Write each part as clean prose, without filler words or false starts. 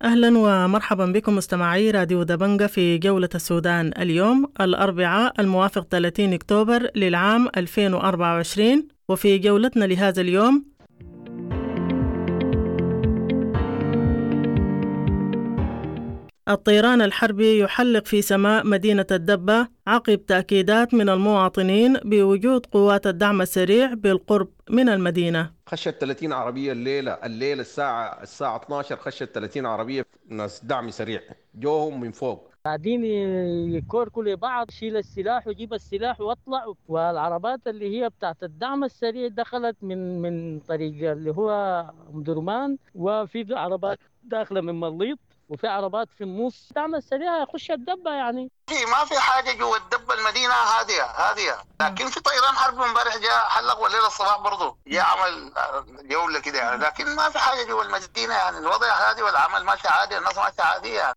أهلا ومرحبا بكم مستمعي راديو دبنجة في جولة السودان اليوم الأربعاء الموافق 30 أكتوبر للعام 2024. وفي جولتنا لهذا اليوم الطيران الحربي يحلق في سماء مدينة الدبة عقب تأكيدات من المواطنين بوجود قوات الدعم السريع بالقرب من المدينة. خشت 30 عربية الليلة الساعة 12 خشت 30 عربية ناس دعم سريع جوهم من فوق. قاعدين يكوركوا لبعض، شيل السلاح وجيب السلاح واطلع. والعربات اللي هي بتاعت الدعم السريع دخلت من طريق اللي هو درمان، وفي عربات داخلة من مليط، وفي عربات في النص. الدعم السريع يخش الدبة يعني. ما في حاجة جوا الدبة، المدينة هادية، لكن في طيران حرب امبارح جاء حلق والليلة الصباح برضه جاء عمل جولة كده يعني، لكن ما في حاجة جوا المدينة يعني. الوضع هادي والعمل ماشي عادي، الناس ماشي عادية يعني.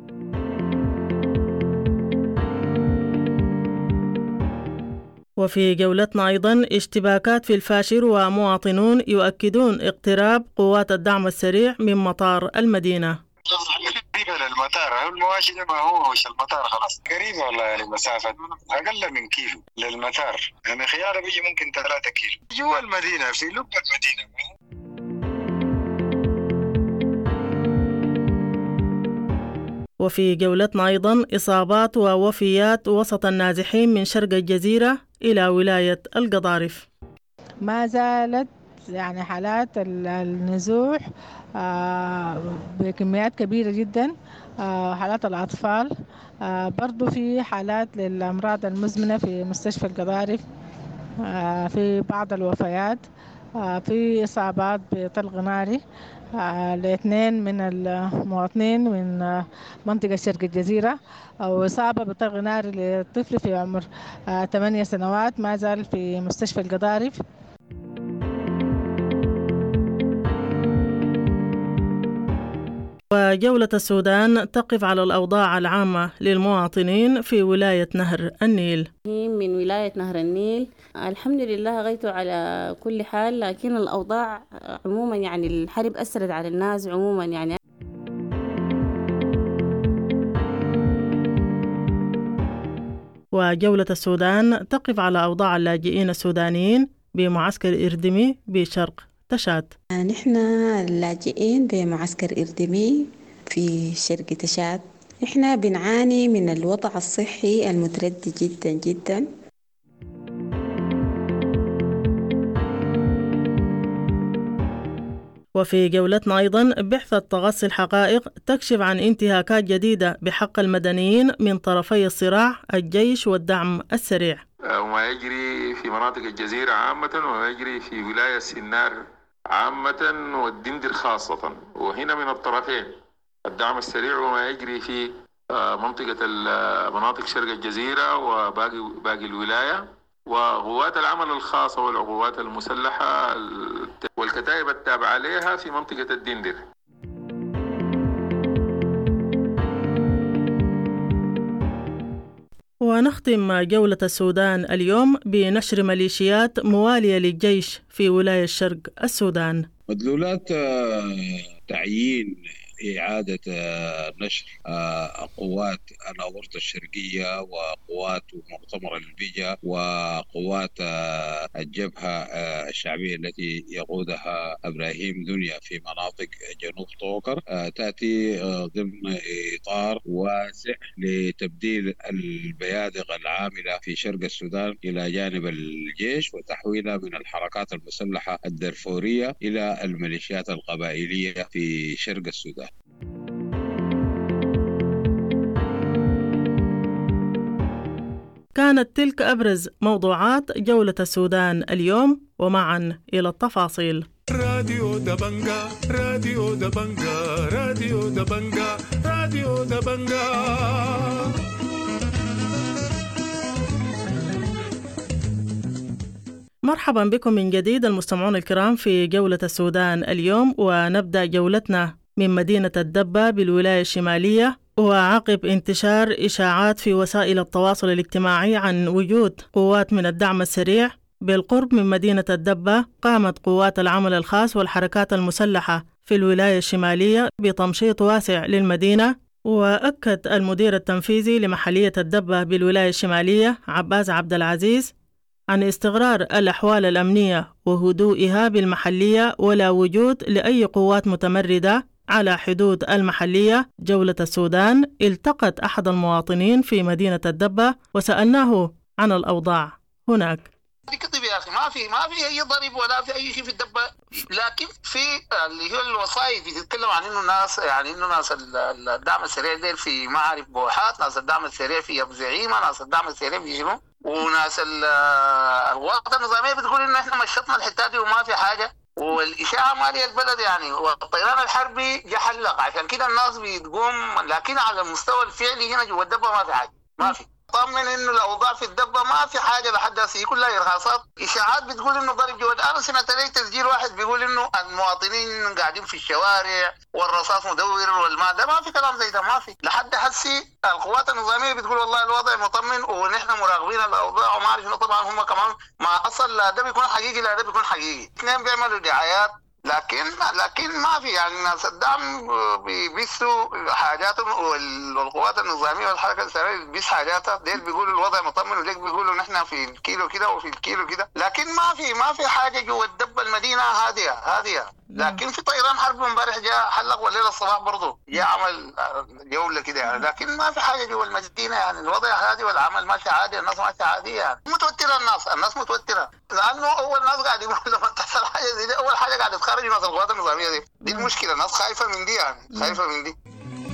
وفي جولتنا أيضا اشتباكات في الفاشر ومواطنون يؤكدون اقتراب قوات الدعم السريع من مطار المدينة. قريبة للمطار، المواشي ما هو وش المطار خلاص قريبة والله يعني، مسافة أقل من كيلو للمطار يعني، خيارة بيجي ممكن 3 كيلو جوا المدينة في لب المدينة. وفي جولتنا أيضا إصابات ووفيات وسط النازحين من شرق الجزيرة إلى ولاية القضارف. ما زالت يعني حالات النزوح بكميات كبيرة جدا، حالات الأطفال، برضو في حالات للأمراض المزمنة في مستشفى القضارف، في بعض الوفيات، في إصابات بطلق ناري لاثنين من المواطنين من منطقة شرق الجزيرة، وإصابة بطلق ناري لطفل في عمر 8 سنوات ما زال في مستشفى القضارف. وجولة السودان تقف على الأوضاع العامة للمواطنين في ولاية نهر النيل. من ولاية نهر النيل الحمد لله غيتوا على كل حال، لكن الأوضاع عموما يعني الحرب أثرت على الناس عموما يعني. وجولة السودان تقف على أوضاع اللاجئين السودانيين بمعسكر إردمي بشرق تشاد. نحن اللاجئين بمعسكر إردمي في شرق تشاد، نحن بنعاني من الوضع الصحي المتردي جدا جدا. وفي جولتنا أيضا بعثة تغطي الحقائق تكشف عن انتهاكات جديدة بحق المدنيين من طرفي الصراع الجيش والدعم السريع، وما يجري في مناطق الجزيرة عامة وما يجري في ولاية سنار عامة والدندر خاصة، وهنا من الطرفين الدعم السريع وما يجري في مناطق شرق الجزيرة وباقي الولاية، وقوات العمل الخاصة والعقوبات المسلحة والكتائب التابعة لها في منطقة الدندر. ونختم جولة السودان اليوم بنشر ميليشيات موالية للجيش في ولاية الشرق السودان. مدلولات تعيين إعادة نشر قوات الأورطة الشرقية وقوات مؤتمر البيجا وقوات الجبهة الشعبية التي يقودها إبراهيم دنيا في مناطق جنوب طوكر تأتي ضمن إطار واسع لتبديل البيادق العاملة في شرق السودان إلى جانب الجيش وتحويلها من الحركات المسلحة الدرفورية إلى الميليشيات القبائلية في شرق السودان. كانت تلك أبرز موضوعات جولة السودان اليوم، ومعا إلى التفاصيل. راديو دبنجة راديو دبنجة راديو دبنجة راديو دبنجة. مرحبا بكم من جديد المستمعون الكرام في جولة السودان اليوم، ونبدأ جولتنا من مدينة الدبة بالولاية الشمالية، وعقب انتشار إشاعات في وسائل التواصل الاجتماعي عن وجود قوات من الدعم السريع بالقرب من مدينة الدبة، قامت قوات العمل الخاص والحركات المسلحة في الولاية الشمالية بتمشيط واسع للمدينة. وأكد المدير التنفيذي لمحلية الدبة بالولاية الشمالية عباس عبد العزيز عن استقرار الأحوال الأمنية وهدوئها بالمحلية ولا وجود لأي قوات متمردة على حدود المحلية. جولة السودان التقت أحد المواطنين في مدينة الدبة وسألناه عن الأوضاع هناك. كذب يا اخي، ما في اي ضريب ولا في اي شيء في الدبه، لكن في اللي هو الوسائط بتتكلم عن انه ناس الدعم السريع ديل في معارف بوحات، ناس الدعم السريع في ابو زعيمه، ناس الدعم السريع في شنو، وناس القوات النظاميه بتقول انه احنا مشطنا الحته دي وما في حاجه، والاشاعه ماليه البلد يعني، والطيران الحربي جا حلق، عشان كده الناس بتقوم. لكن على المستوى الفعلي هنا جوا الدبه ما في حاجه، ما في. طمن انه الاوضاع في الدبه ما في حاجه لحد هسه، كلها ارهاصات، اشاعات بتقول انه ضرب جواد. انا سمعت لي تسجيل واحد بيقول انه المواطنين قاعدين في الشوارع والرصاص مدور والماده، ما في كلام زي ده، ما في لحد هسه. القوات النظاميه بتقول والله الوضع مطمن ونحن مراقبين الاوضاع وما عارف. طبعا هم كمان ما اصل لا ده بيكون حقيقي لا ده بيكون حقيقي، اثنين بيعملوا دعايات، لكن ما في يعني. ناس الدعم بيبثوا حاجاتهم والقوات النظاميه والحركه السريه بتبث حاجاتها، ديل بيقولوا الوضع مطمن وديل بيقولوا نحن في الكيلو كده وفي الكيلو كده، لكن ما في حاجه جوا الدبه. المدينه هاديه. لكن في طيران حرب امبارح جاء حلق والليله الصباح برضه جاء عمل جوله كده يعني، لكن ما في حاجه جوا المدينه يعني. الوضع هادي والعمل ماشي عادي، الناس ماشيه عاديه يعني. متوتره الناس متوتره، لانه اول ناس قاعد يقولوا لما تحصل حاجه زي دي اول حاجه قاعد تخرج ناس القوات النظاميه دي المشكله. الناس خايفه من دي يعني، خايفه من دي.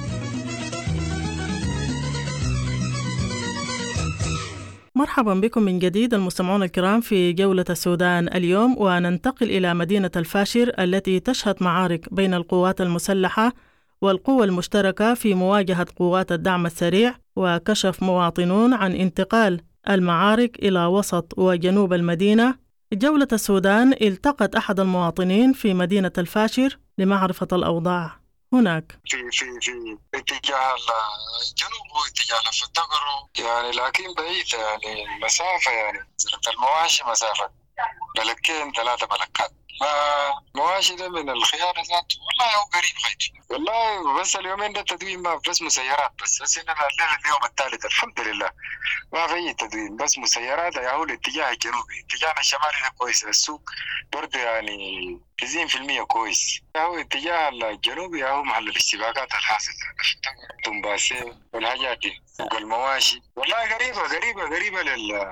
مرحبا بكم من جديد المستمعون الكرام في جولة السودان اليوم، وننتقل إلى مدينة الفاشر التي تشهد معارك بين القوات المسلحة والقوى المشتركة في مواجهة قوات الدعم السريع. وكشف مواطنون عن انتقال المعارك إلى وسط وجنوب المدينة. جولة السودان التقت أحد المواطنين في مدينة الفاشر لمعرفة الأوضاع هناك. في اتجاه الجنوب واتجاه الفتقر يعني، لكن بعيد يعني المسافة يعني المواشي مسافة بلكين 3 بلكات. مواشي ده من الخيار ذاته والله هو قريب غير والله، بس اليومين ده التدوين ما بس مسيرات بس هنا اليوم الثالث الحمد لله ما في أي تدوين، بس مسيرات هو الاتجاه الجنوبي. اتجاهنا الشمالي ده كويس، السوق برضه يعني 90% كويس. هو اتجاه الجنوبي هو محل الاشتباكات الحاصلة تنباسي والحاجات دي والمواشي والله قريبة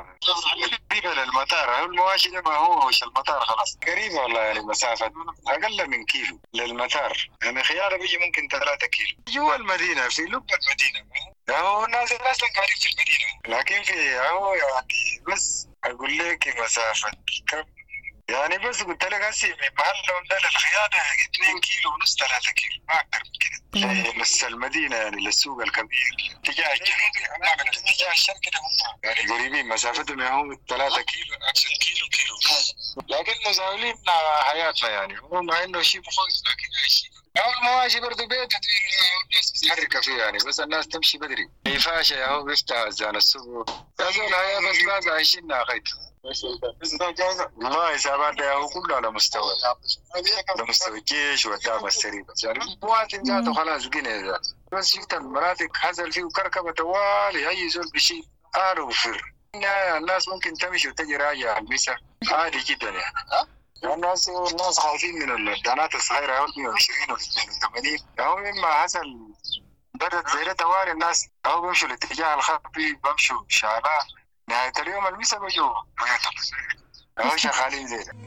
للمطار. هو المواشي ده ما هوش المطار خلاص، قريبة والله يعني مسافة أقل من كيلو للمطار يعني، خيارة بيجي ممكن 3 كيلو جوا المدينة في لب المدينة. هو الناس أصلا قاعدين في المدينة، لكن في هو يعني بس أقول لك مسافة كم يعني، بس قلت لك هسي من محل للخيانة 2 كيلو ونص 3 كيلو ما أكثر من كده. بس المدينة يعني للسوق الكبير اتجاه الجنوبي أما من الاتجاه الشرقي هم يعني قريبين، مسافتهم هم 3 كيلو أكثر كيلو لكن مزاولين حياتنا يعني. هو مع إنه شيء مخيف لكن شيء. أو المواشي برضو بيت الناس بتحرك فيه يعني، بس الناس تمشي بدري فاشة هو بيفتح أذان الصبح يقول هيا بس باقي عايشيننا خيط. والله حسابات هو كله على مستوى الجيش والدعم السريع يعني. مواطن ذاته خلاص قنا ذاته، بس شفت المناطق حصل فيه كركبة طوالي أي زول بشيء قالوا وفر. الناس ممكن تمشي وتجي راجع المسا عادي جدا يعني. الناس خايفين من الدانات الصغيرة 120 و 82 أو مما حصل بدت زي ده توالي. الناس أو بيمشوا الاتجاه الخطي بيمشوا شعباء نهاية اليوم المسا بيجوا بيوتهم أو شغالين زي ده.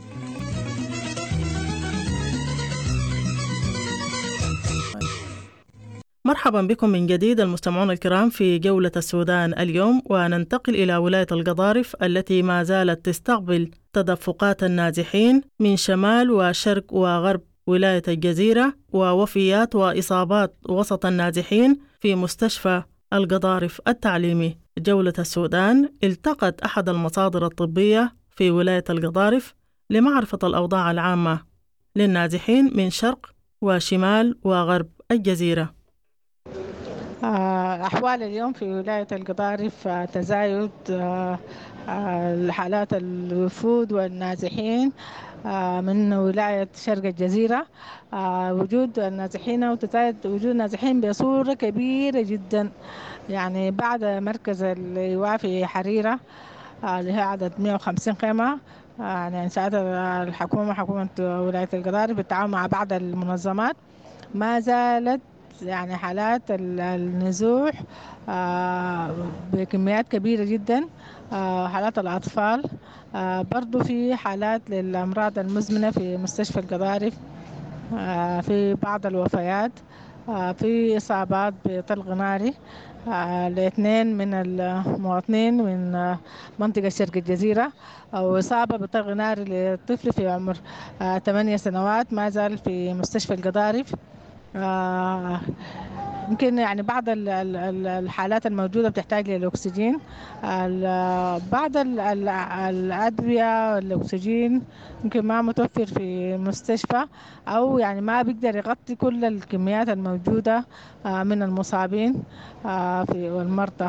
مرحبا بكم من جديد المستمعون الكرام في جولة السودان اليوم، وننتقل إلى ولاية القضارف التي ما زالت تستقبل تدفقات النازحين من شمال وشرق وغرب ولاية الجزيرة ووفيات وإصابات وسط النازحين في مستشفى القضارف التعليمي. جولة السودان التقت أحد المصادر الطبية في ولاية القضارف لمعرفة الأوضاع العامة للنازحين من شرق وشمال وغرب الجزيرة. أحوال اليوم في ولاية القضارف تزايد حالات الوفود والنازحين من ولاية شرق الجزيرة. وجود النازحين وتزايد وجود النازحين بصورة كبيرة جدا، يعني بعد مركز الإيواء في حريرة اللي هي عدد 150 خيمة، يعني إنشاءات حكومة ولاية القضارف بالتعاون مع بعض المنظمات، ما زالت يعني حالات النزوح بكميات كبيرة جدا. حالات الأطفال، برضو في حالات للأمراض المزمنة في مستشفى القضارف، في بعض الوفيات، في إصابات بطلق ناري لاثنين من المواطنين من منطقة شرق الجزيرة، وإصابة بطلق ناري لطفل في عمر 8 سنوات ما زال في مستشفى القضارف. يمكن يعني بعض الحالات الموجودة بتحتاج للأكسجين. بعض الأدوية والأكسجين يمكن ما متوفر في المستشفى، أو يعني ما بيقدر يغطي كل الكميات الموجودة من المصابين والمرضى.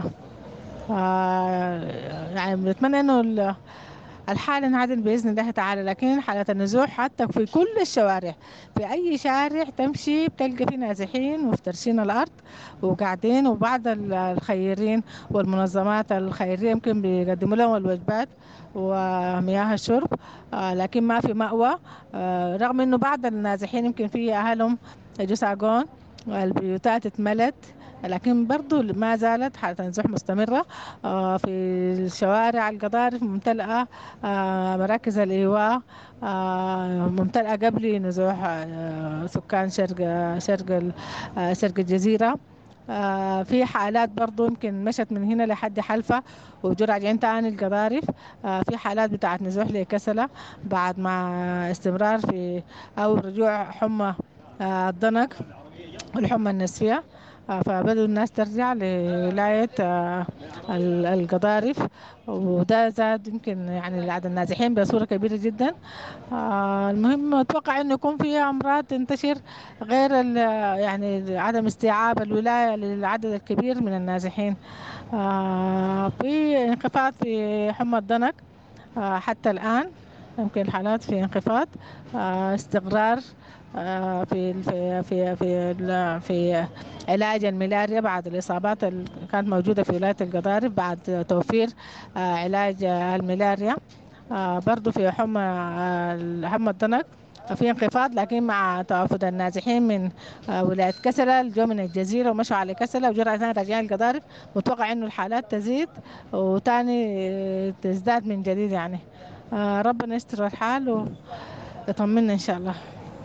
يعني بنتمنى إنه الحالة انعدل بإذن الله تعالى، لكن حالة النزوح حتى في كل الشوارع، في أي شارع تمشي بتلقى فيه نازحين مفترشين الأرض وقاعدين، وبعض الخيرين والمنظمات الخيرية يمكن بيقدموا لهم الوجبات ومياه الشرب، لكن ما في مأوى. رغم إنه بعض النازحين يمكن في أهلهم جساقون والبيوتات اتملت، لكن برضو ما زالت حالة النزوح مستمرة في الشوارع. القضارف ممتلئة، مراكز الإيواء ممتلئة قبل نزوح سكان شرق الجزيرة. في حالات برضو يمكن مشت من هنا لحد حلفة وجو راجعين تاني القضارف. في حالات بتاعت نزوح لكسلة بعد ما استمرار في أو رجوع حمى الضنك والحمى النسفية، فبدأوا الناس ترجع لولاية القضارف، وده زاد يمكن يعني عدد النازحين بصورة كبيرة جدا. المهم أتوقع إنه يكون في أمراض تنتشر غير يعني عدم استيعاب الولاية للعدد الكبير من النازحين. في انخفاض في حمى الضنك حتى الآن، يمكن الحالات في انخفاض، استقرار في في في في في علاج الملاريا بعد الإصابات اللي كانت موجودة في ولاية القضارف بعد توفير علاج الملاريا. برضو في حمى الضنك في انخفاض، لكن مع توافد النازحين من ولاية كسلة الجو من الجزيرة ومشوا على كسلة وجرعة ثاني راجعين القضارف، متوقع إنه الحالات تزيد وتاني تزداد من جديد. يعني ربنا يستر الحال ويطمنا إن شاء الله.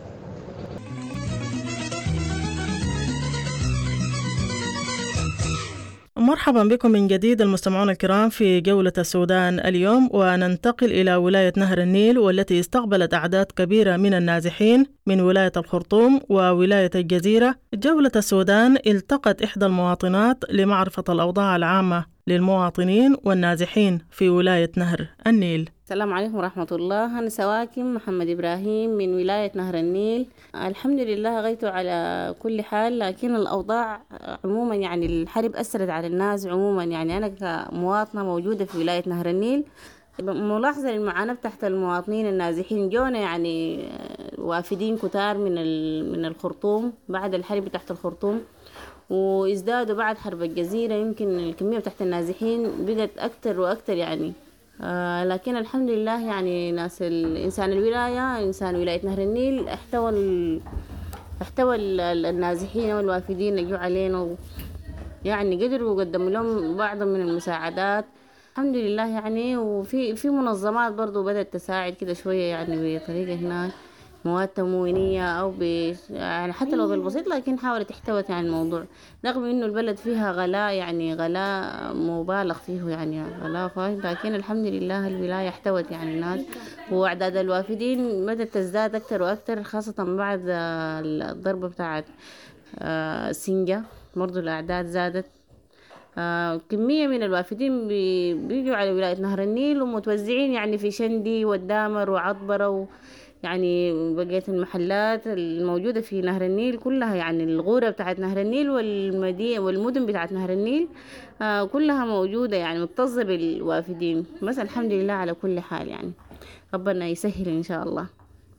مرحبا بكم من جديد المستمعون الكرام في جولة السودان اليوم، وننتقل إلى ولاية نهر النيل، والتي استقبلت أعداد كبيرة من النازحين من ولاية الخرطوم وولاية الجزيرة. جولة السودان التقت إحدى المواطنات لمعرفة الأوضاع العامة للمواطنين والنازحين في ولاية نهر النيل. السلام عليكم ورحمة الله. أنا سواكم محمد إبراهيم من ولاية نهر النيل. الحمد لله غيتوا على كل حال، لكن الأوضاع عموما يعني الحرب أثرت على الناس عموما. يعني أنا كمواطنة موجودة في ولاية نهر النيل ملاحظة المعاناة تحت المواطنين النازحين. جونا يعني وافدين كتار من الخرطوم بعد الحرب تحت الخرطوم، وازدادوا بعد حرب الجزيرة. يمكن الكمية تحت النازحين بقت أكتر وأكتر يعني. لكن الحمد لله يعني ناس الإنسان الولاية إنسان ولاية نهر النيل احتوى النازحين والوافدين اللي جو علينا، يعني قدروا قدموا لهم بعض من المساعدات الحمد لله يعني. وفي منظمات برضو بدأت تساعد كده شوية يعني بطريقة هناك مواد تموينية أو يعني حتى لو بالبسيط، لكن حاولت احتوت يعني الموضوع، رغم إنه البلد فيها غلاء يعني غلاء مبالغ فيه يعني غلاء فاهم، لكن الحمد لله الولاية احتوت يعني الناس. وأعداد الوافدين بدأت تزداد أكتر وأكتر، خاصة بعد الضربة بتاعت سنجة برضو الأعداد زادت. كمية من الوافدين بيجوا على ولاية نهر النيل ومتوزعين يعني في شندي والدامر وعطبرة يعني بقية المحلات الموجودة في نهر النيل كلها، يعني الغورة بتاعت نهر النيل والمدن بتاعت نهر النيل كلها موجودة، يعني متصلة بالوافدين. بس الحمد لله على كل حال، يعني ربنا يسهل إن شاء الله.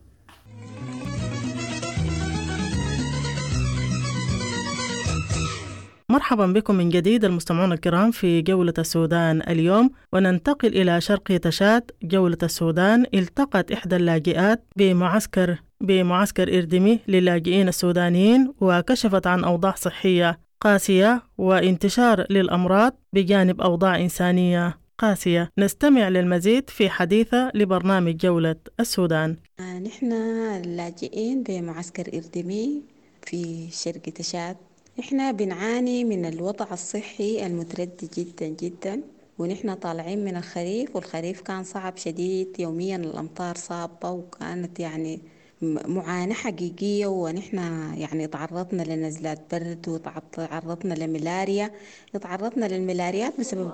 مرحبا بكم من جديد المستمعون الكرام في جولة السودان اليوم، وننتقل إلى شرق تشاد. جولة السودان التقت إحدى اللاجئات بمعسكر إردمي للاجئين السودانيين، وكشفت عن أوضاع صحية قاسية وانتشار للأمراض بجانب أوضاع إنسانية قاسية. نستمع للمزيد في حديثة لبرنامج جولة السودان. نحن اللاجئين بمعسكر إردمي في شرق تشاد، إحنا بنعاني من الوضع الصحي المتردي جدا جدا، ونحن طالعين من الخريف، والخريف كان صعب شديد، يوميا الأمطار صابة، وكانت يعني معاناة حقيقية. ونحن يعني تعرضنا لنزلات برد، وتعرضنا لملاريا، تعرضنا للملاريات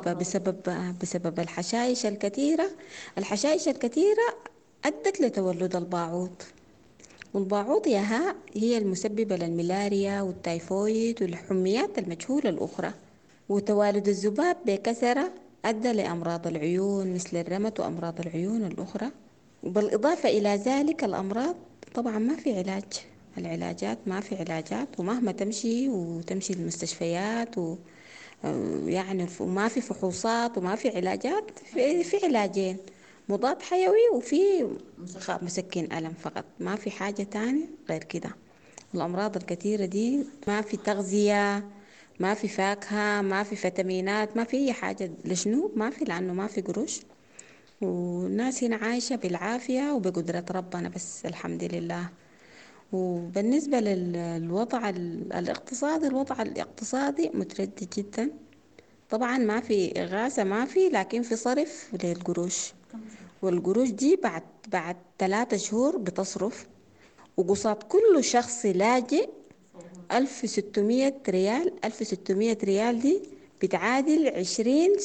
بسبب الحشائش الكثيرة. الحشائش الكثيرة أدت لتولد الباعوض، والباعوض هي المسببة للملاريا والتايفويد والحميات المجهولة الأخرى. وتوالد الذباب بكثرة أدى لأمراض العيون مثل الرمد وأمراض العيون الأخرى. بالإضافة إلى ذلك الأمراض طبعا ما في علاج، العلاجات ما في علاجات، ومهما تمشي المستشفيات يعني وما في فحوصات وما في علاجات، في علاجين، مضاد حيوي وفي مسكن ألم فقط، ما في حاجة تانية غير كده. الأمراض الكثيرة دي ما في تغذية، ما في فاكهة، ما في فيتامينات، ما في أي حاجة. لشنو ما في؟ لأنه ما في قروش، والناس هنا عايشة بالعافية وبقدرة ربنا بس الحمد لله. وبالنسبة للوضع الاقتصادي، الوضع الاقتصادي متردد جدا. طبعا ما في إغاثة، ما في، لكن في صرف للقروش، والقروش دي بعد 3 شهور بتصرف، وقصاد كل شخص لاجئ 1600 ريال. 1600 ريال دي بتعادل 20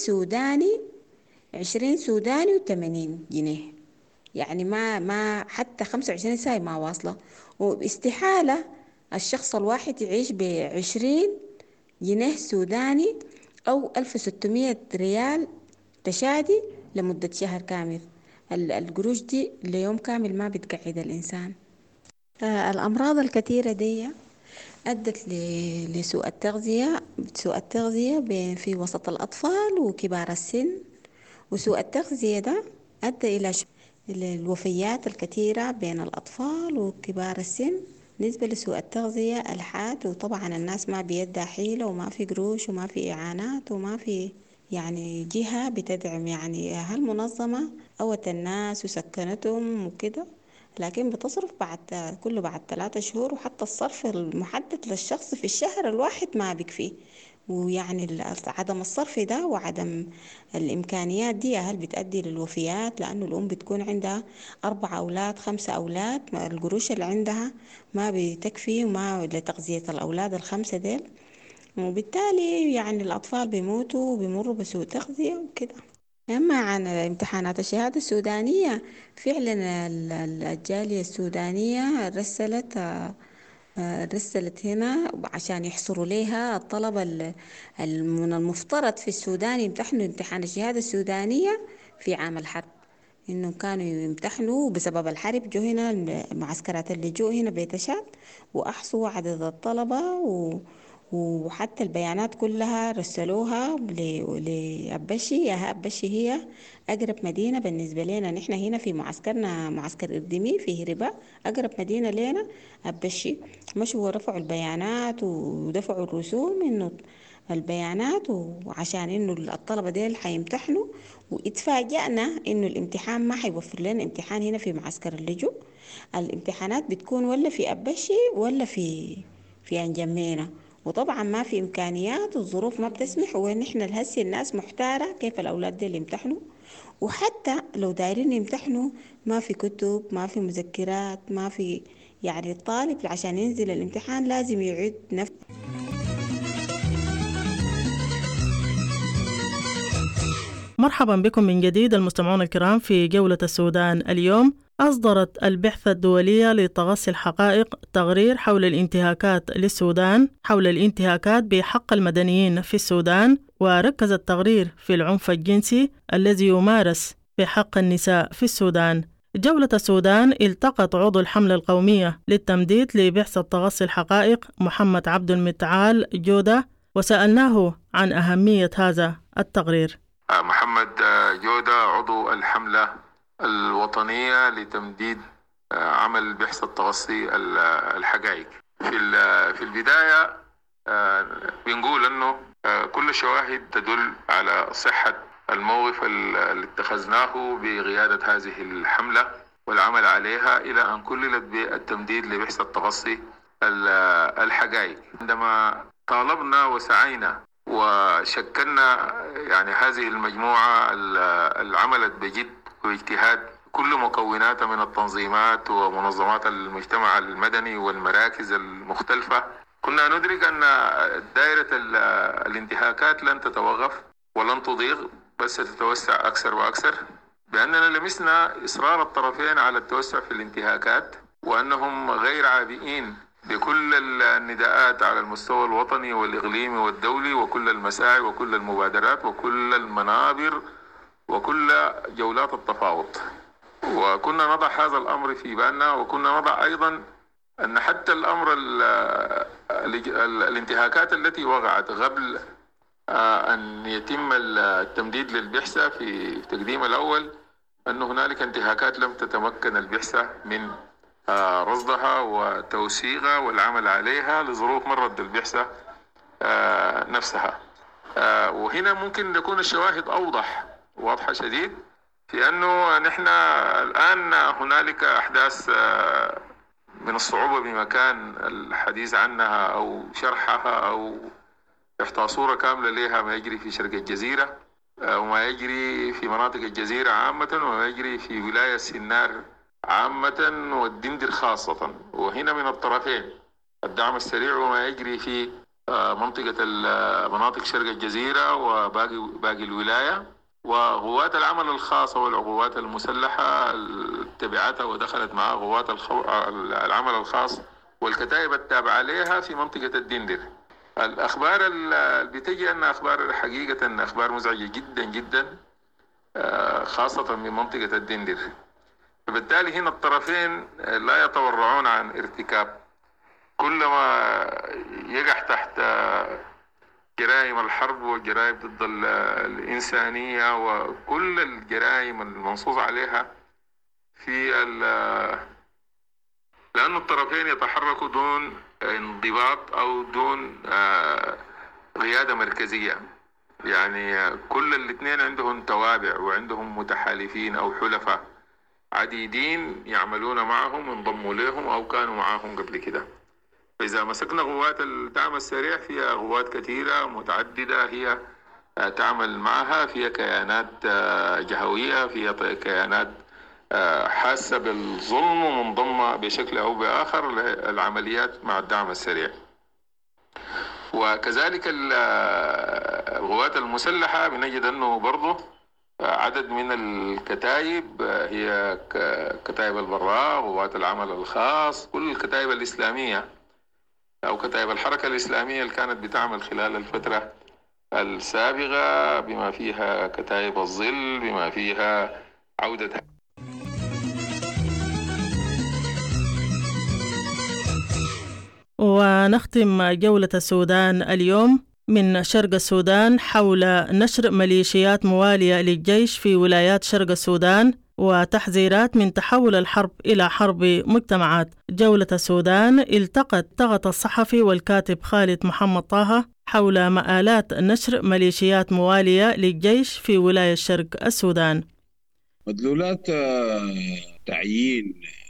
سوداني و80 جنيه، يعني ما حتى 25 ساعة ما واصلة. واستحالة الشخص الواحد يعيش ب20 جنيه سوداني أو 1600 ريال تشادي لمدة شهر كامل. القروش دي ليوم كامل ما بتقعد الإنسان. الأمراض الكثيرة دي أدت لسوء التغذية في وسط الأطفال وكبار السن، وسوء التغذية ده أدى إلى الوفيات الكثيرة بين الأطفال وكبار السن بالنسبة لسوء التغذية الحاد. وطبعا الناس ما بيدها حيلة، وما في قروش، وما في إعانات، وما في يعني جهة بتدعم، يعني هالمنظمة أوت الناس وسكنتهم وكده، لكن بتصرف بعد 3 شهور، وحتى الصرف المحدد للشخص في الشهر الواحد ما بيكفي. ويعني عدم الصرف ده وعدم الإمكانيات دي هل بتؤدي للوفيات، لأنه الأم بتكون عندها 4 أولاد 5 أولاد، القروش اللي عندها ما بتكفي وما لتغذية الأولاد ال5 ديل، وبالتالي يعني الأطفال بيموتوا وبيمروا بسوء تغذية وكده. أما عن امتحانات الشهادة السودانية، فعلا الجالية السودانية رسلت هنا عشان يحصروا ليها الطلبة من المفترض في السودان يمتحنوا امتحان الشهادة السودانية في عام الحرب، إنه كانوا يمتحنوا بسبب الحرب. جو هنا المعسكرات اللي جو هنا بيتشاد وأحصوا عدد الطلبة، وحتى البيانات كلها رسلوها لأبشي. أبشي هي أقرب مدينة بالنسبة لنا، نحن هنا في معسكرنا معسكر إردمي في هربا، أقرب مدينة لنا أبشي. مشوا ورفعوا البيانات ودفعوا الرسوم إنه البيانات، وعشان إنه الطلبة ديل حيمتحنوا. واتفاجأنا إنه الامتحان ما حيوفر لنا امتحان هنا في معسكر اللجوء. الامتحانات بتكون ولا في أبشي ولا في أنجمينا، وطبعا ما في إمكانيات، والظروف ما بتسمح، ونحن الهسي الناس محتارة كيف الأولاد دي اللي يمتحنوا. وحتى لو دايرين يمتحنوا ما في كتب، ما في مذكرات، ما في، يعني الطالب عشان ينزل الامتحان لازم يعيد نفسه. مرحبا بكم من جديد المستمعون الكرام في جولة السودان اليوم، أصدرت البعثة الدولية لتغصي الحقائق تقرير حول الانتهاكات للسودان، حول الانتهاكات بحق المدنيين في السودان، وركز التقرير في العنف الجنسي الذي يمارس في حق النساء في السودان. جولة السودان التقت عضو الحملة القومية للتمديد لبعثة تغصي الحقائق محمد عبد المتعال جودة، وسألناه عن أهمية هذا التقرير. محمد جودة عضو الحملة الوطنية لتمديد عمل بحث التغصي الحقائق. في البداية بنقول أنه كل الشواهد تدل على صحة الموقف اللي اتخذناه بقيادة هذه الحملة والعمل عليها إلى أن كللت بالتمديد لبحث التغصي الحقائق. عندما طالبنا وسعينا وشكلنا يعني هذه المجموعة اللي عملت بجد واجتهاد كل مكوناتها من التنظيمات ومنظمات المجتمع المدني والمراكز المختلفة، كنا ندرك أن دائرة الانتهاكات لن تتوقف ولن تضيق، بس تتوسع أكثر وأكثر، بأننا لمسنا إصرار الطرفين على التوسع في الانتهاكات، وأنهم غير عابئين بكل النداءات على المستوى الوطني والإقليمي والدولي وكل المساعي وكل المبادرات وكل المنابر وكل جولات التفاوض. وكنا نضع هذا الأمر في بالنا، وكنا نضع أيضا أن حتى الأمر الانتهاكات التي وقعت قبل أن يتم التمديد للبعثة في التقديم الأول، أن هنالك انتهاكات لم تتمكن البعثة من رصدها وتوثيقها والعمل عليها لظروف مرت البعثة نفسها. وهنا ممكن يكون الشواهد أوضح واضحة شديد في أنه نحن الآن هنالك أحداث من الصعوبة بمكان الحديث عنها أو شرحها أو إعطاء صورة كاملة لها ما يجري في شرق الجزيرة وما يجري في مناطق الجزيرة عامة وما يجري في ولاية سنار عامة والدندر خاصة. وهنا من الطرفين الدعم السريع وما يجري في مناطق شرق الجزيرة وباقي الولاية، وقوات العمل الخاصة والقوات المسلحة تبعتها ودخلت معها قوات العمل الخاص والكتائب التابعة لها في منطقة الدندر. الأخبار اللي بتجي أن أخبار حقيقة أخبار مزعجة جدا جدا، خاصة من منطقة الدندر. فبالتالي هنا الطرفين لا يتورعون عن ارتكاب كل ما يقع تحت جرائم الحرب والجرائم ضد الإنسانية وكل الجرائم المنصوص عليها لأن الطرفين يتحركوا دون انضباط أو دون قيادة مركزية. يعني كل الاثنين عندهم توابع وعندهم متحالفين أو حلفاء عديدين يعملون معهم، انضموا لهم أو كانوا معهم قبل كده. فإذا مسكنا قوات الدعم السريع فيها قوات كثيرة متعددة هي تعمل معها، فيها كيانات جهوية، فيها كيانات حاسة بالظلم ومنضمة بشكل أو بآخر للعمليات مع الدعم السريع. وكذلك القوات المسلحة بنجد أنه برضو عدد من الكتائب هي كتائب البراء، قوات العمل الخاص، كل الكتائب الإسلامية أو كتائب الحركة الإسلامية اللي كانت بتعمل خلال الفترة السابقة، بما فيها كتائب الظل، بما فيها عودة. ونختم جولة السودان اليوم من شرق السودان حول نشر ميليشيات موالية للجيش في ولايات شرق السودان وتحذيرات من تحول الحرب إلى حرب مجتمعات. جولة السودان التقت الصحفي والكاتب خالد محمد طه حول مآلات نشر ميليشيات موالية للجيش في ولاية شرق السودان. مدلولات تعيين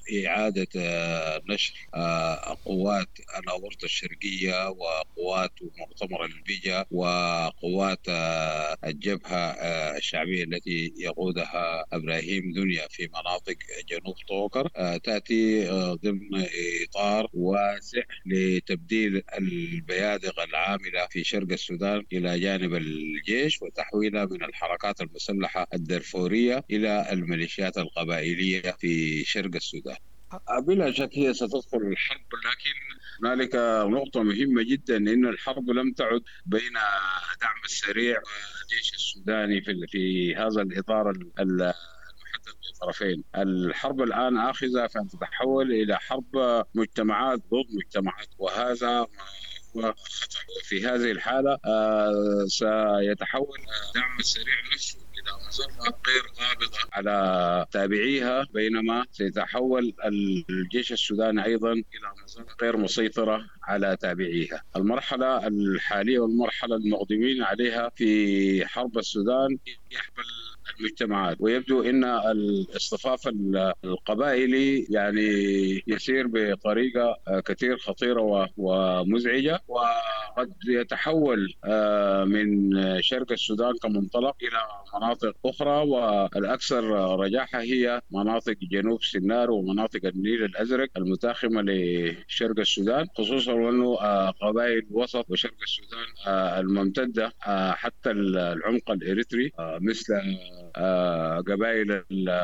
إعادة نشر قوات الأورطة الشرقية وقوات مؤتمر البيجا وقوات الجبهة الشعبية التي يقودها إبراهيم دنيا في مناطق جنوب طوكر تأتي ضمن إطار واسع لتبديل البيادق العاملة في شرق السودان إلى جانب الجيش وتحويلها من الحركات المسلحة الدرفورية إلى الميليشيات القبائلية في شرق السودان. بلا شك هي ستدخل الحرب، لكن هنالك نقطة مهمة جدا إن الحرب لم تعد بين دعم السريع والجيش السوداني في هذا الإطار المحدد للطرفين. الحرب الآن آخذة فأن تتحول إلى حرب مجتمعات ضد مجتمعات، وهذا خطر. وفي هذه الحالة سيتحول دعم السريع نفسه إلى مظلة غير قابضة على تابعيها، بينما سيتحول الجيش السوداني أيضا إلى مظلة غير مسيطرة على تابعيها. المرحلة الحالية والمرحلة المقدمين عليها في حرب السودان يحمل المجتمعات، ويبدو أن الاصطفاف القبائلي يعني يسير بطريقة كثير خطيرة ومزعجة، وقد يتحول من شرق السودان كمنطلق إلى مناطق أخرى، والأكثر رجاحة هي مناطق جنوب سينار ومناطق النيل الأزرق المتاخمة لشرق السودان، خصوصا وأنه قبائل وسط وشرق السودان الممتدة حتى العمق الإريتري مثل قبائل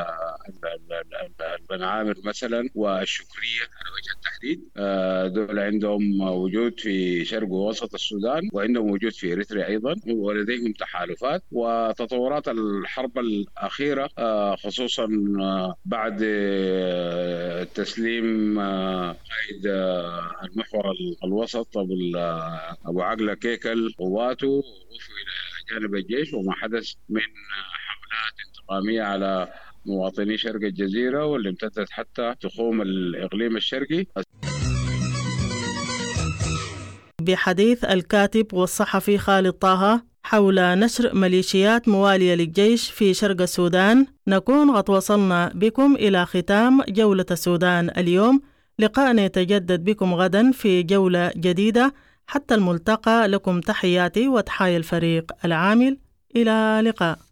بن عامر مثلا والشكرية على وجه التحديد، دول عندهم وجود في شرق ووسط السودان وعندهم وجود في إريتريا أيضا، ولديهم تحالفات. وتطورات الحرب الأخيرة خصوصا بعد تسليم قائد المحور الوسط أبو عقلة كيكل قواته ووقفوا إلى جانب الجيش، وما حدث من حملات انتقامية على مواطني شرق الجزيرة واللي امتدت حتى تخوم الإقليم الشرقي. بحديث الكاتب والصحفي خالد طه حول نشر ميليشيات موالية للجيش في شرق السودان، نكون قد وصلنا بكم إلى ختام جولة السودان اليوم. لقاءنا يتجدد بكم غدا في جولة جديدة. حتى الملتقى، لكم تحياتي وتحايا الفريق العامل. إلى اللقاء.